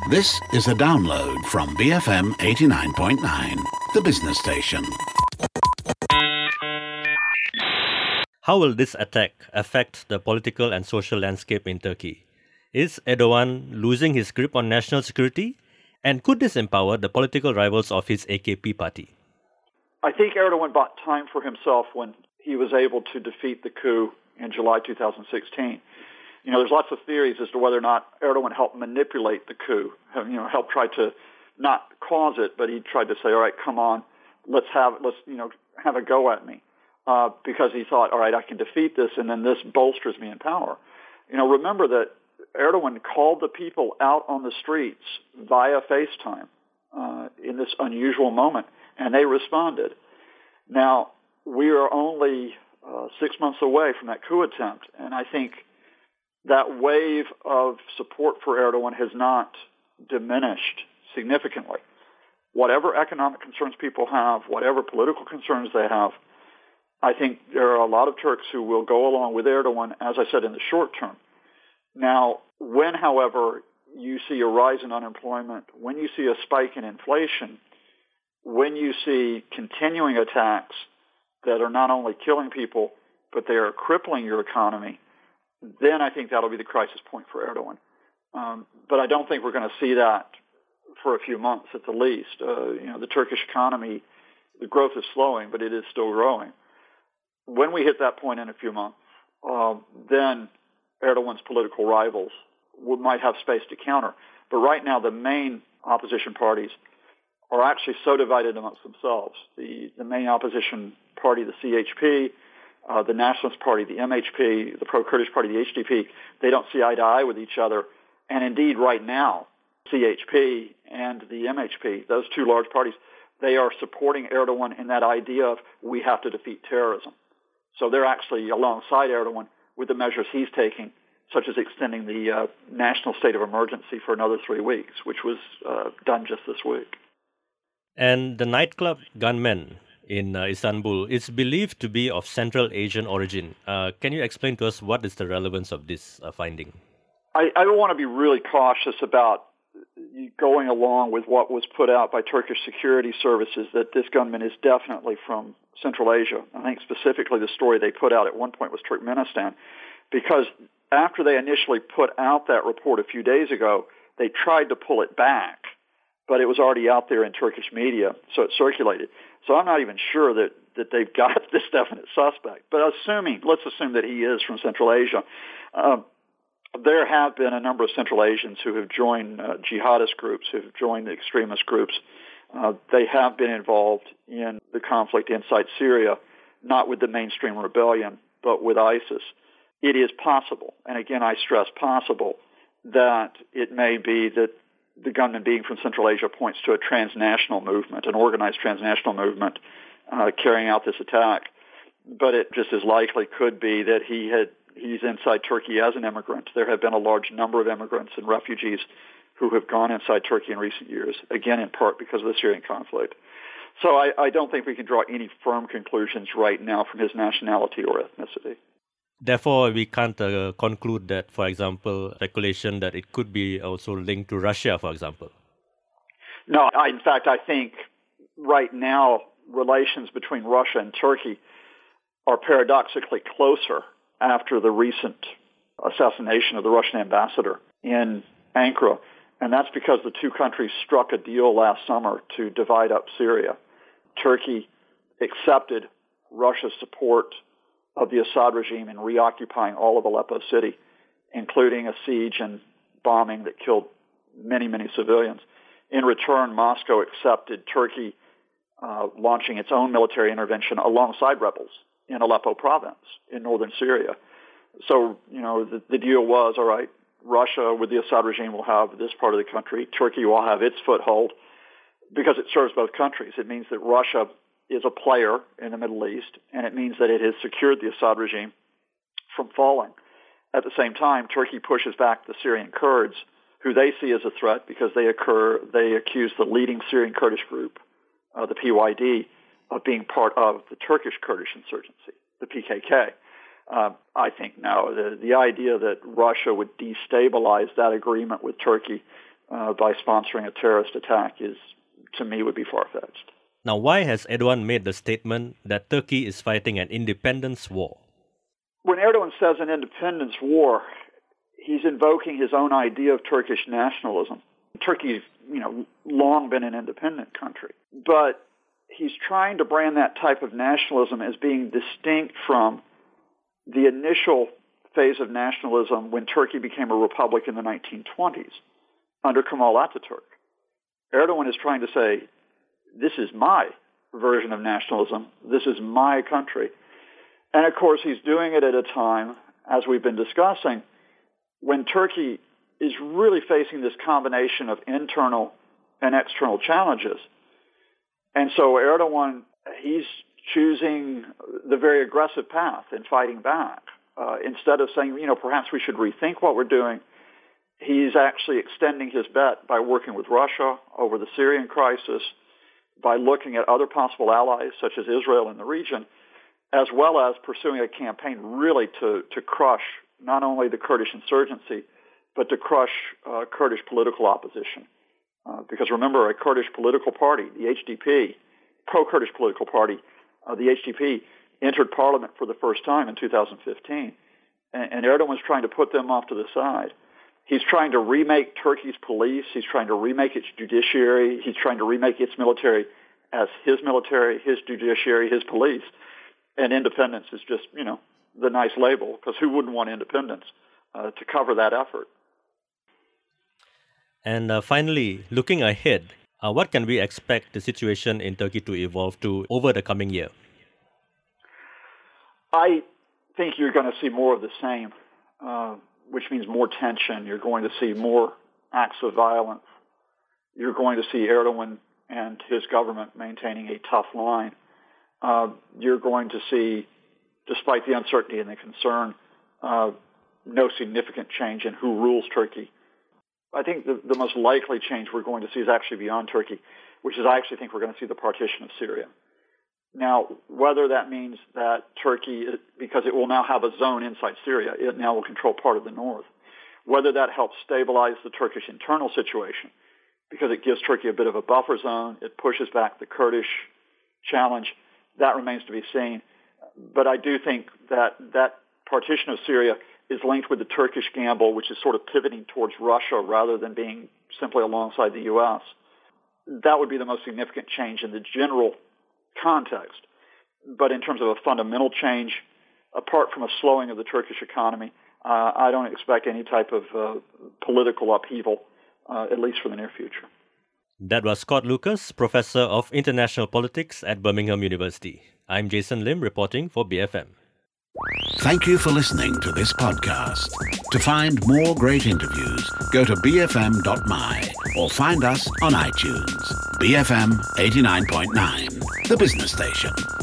This is a download from BFM 89.9, the business station. How will this attack affect the political and social landscape in Turkey? Is Erdogan losing his grip on national security? And could this empower the political rivals of his AKP party? I think Erdogan bought time for himself when he was able to defeat the coup in July 2016. There's lots of theories as to whether or not Erdogan helped manipulate the coup, helped try to not cause it, but he tried to say, all right, come on, let's have a go at me, because he thought, all right, I can defeat this, and then this bolsters me in power. Remember that Erdogan called the people out on the streets via FaceTime in this unusual moment, and they responded. Now, we are only 6 months away from that coup attempt, and I think that wave of support for Erdogan has not diminished significantly. Whatever economic concerns people have, whatever political concerns they have, I think there are a lot of Turks who will go along with Erdogan, as I said, in the short term. Now, when, however, you see a rise in unemployment, when you see a spike in inflation, when you see continuing attacks that are not only killing people, but they are crippling your economy, then I think that'll be the crisis point for Erdogan. But I don't think we're going to see that for a few months at the least. The Turkish economy, the growth is slowing, but it is still growing. When we hit that point in a few months, then Erdogan's political rivals might have space to counter. But right now, the main opposition parties are actually so divided amongst themselves. The main opposition party, the CHP, the Nationalist Party, the MHP, the pro-Kurdish Party, the HDP, they don't see eye to eye with each other. And indeed, right now, CHP and the MHP, those two large parties, they are supporting Erdogan in that idea of we have to defeat terrorism. So they're actually alongside Erdogan with the measures he's taking, such as extending the national state of emergency for another 3 weeks, which was done just this week. And the nightclub gunman in Istanbul is believed to be of Central Asian origin. Can you explain to us what is the relevance of this finding? I want to be really cautious about going along with what was put out by Turkish security services that this gunman is definitely from Central Asia. I think specifically the story they put out at one point was Turkmenistan, because after they initially put out that report a few days ago, they tried to pull it back, but it was already out there in Turkish media, so it circulated. So I'm not even sure that they've got this definite suspect. But let's assume that he is from Central Asia. There have been a number of Central Asians who have joined jihadist groups, who have joined the extremist groups. They have been involved in the conflict inside Syria, not with the mainstream rebellion, but with ISIS. It is possible, and again I stress possible, that it may be that the gunman being from Central Asia points to a transnational movement, an organized transnational movement carrying out this attack. But it just as likely could be that he's inside Turkey as an immigrant. There have been a large number of immigrants and refugees who have gone inside Turkey in recent years, again in part because of the Syrian conflict. So I don't think we can draw any firm conclusions right now from his nationality or ethnicity. Therefore, we can't conclude that, for example, speculation that it could be also linked to Russia, for example. No, in fact, I think right now relations between Russia and Turkey are paradoxically closer after the recent assassination of the Russian ambassador in Ankara. And that's because the two countries struck a deal last summer to divide up Syria. Turkey accepted Russia's support of the Assad regime in reoccupying all of Aleppo city, including a siege and bombing that killed many, many civilians. In return, Moscow accepted Turkey launching its own military intervention alongside rebels in Aleppo province in northern Syria. So, the deal was, all right, Russia with the Assad regime will have this part of the country. Turkey will have its foothold because it serves both countries. It means that Russia is a player in the Middle East, and it means that it has secured the Assad regime from falling. At the same time, Turkey pushes back the Syrian Kurds, who they see as a threat because they accuse the leading Syrian Kurdish group, the PYD, of being part of the Turkish Kurdish insurgency, the PKK. I think now the idea that Russia would destabilize that agreement with Turkey by sponsoring a terrorist attack to me, would be far-fetched. Now, why has Erdogan made the statement that Turkey is fighting an independence war? When Erdogan says an independence war, he's invoking his own idea of Turkish nationalism. Turkey's, long been an independent country. But he's trying to brand that type of nationalism as being distinct from the initial phase of nationalism when Turkey became a republic in the 1920s under Kemal Atatürk. Erdogan is trying to say, this is my version of nationalism. This is my country. And of course, he's doing it at a time, as we've been discussing, when Turkey is really facing this combination of internal and external challenges. And so Erdogan, he's choosing the very aggressive path in fighting back. Instead of saying, perhaps we should rethink what we're doing, he's actually extending his bet by working with Russia over the Syrian crisis, by looking at other possible allies such as Israel in the region, as well as pursuing a campaign really to crush not only the Kurdish insurgency, but to crush Kurdish political opposition. Because remember, a Kurdish political party, the HDP, pro-Kurdish political party, the HDP, entered parliament for the first time in 2015. And Erdogan's trying to put them off to the side. He's trying to remake Turkey's police. He's trying to remake its judiciary. He's trying to remake its military as his military, his judiciary, his police. And independence is just, the nice label, because who wouldn't want independence to cover that effort? And finally, looking ahead, what can we expect the situation in Turkey to evolve to over the coming year? I think you're going to see more of the same, which means more tension. You're going to see more acts of violence. You're going to see Erdogan and his government maintaining a tough line. You're going to see, despite the uncertainty and the concern, no significant change in who rules Turkey. I think the most likely change we're going to see is actually beyond Turkey, which is I actually think we're going to see the partition of Syria. Now, whether that means that Turkey, because it will now have a zone inside Syria, it now will control part of the north, whether that helps stabilize the Turkish internal situation, because it gives Turkey a bit of a buffer zone, it pushes back the Kurdish challenge, that remains to be seen. But I do think that partition of Syria is linked with the Turkish gamble, which is sort of pivoting towards Russia rather than being simply alongside the U.S. That would be the most significant change in the general context. But in terms of a fundamental change, apart from a slowing of the Turkish economy, I don't expect any type of political upheaval, at least for the near future. That was Scott Lucas, Professor of International Politics at Birmingham University. I'm Jason Lim reporting for BFM. Thank you for listening to this podcast. To find more great interviews, go to bfm.my or find us on iTunes. BFM 89.9, the business station.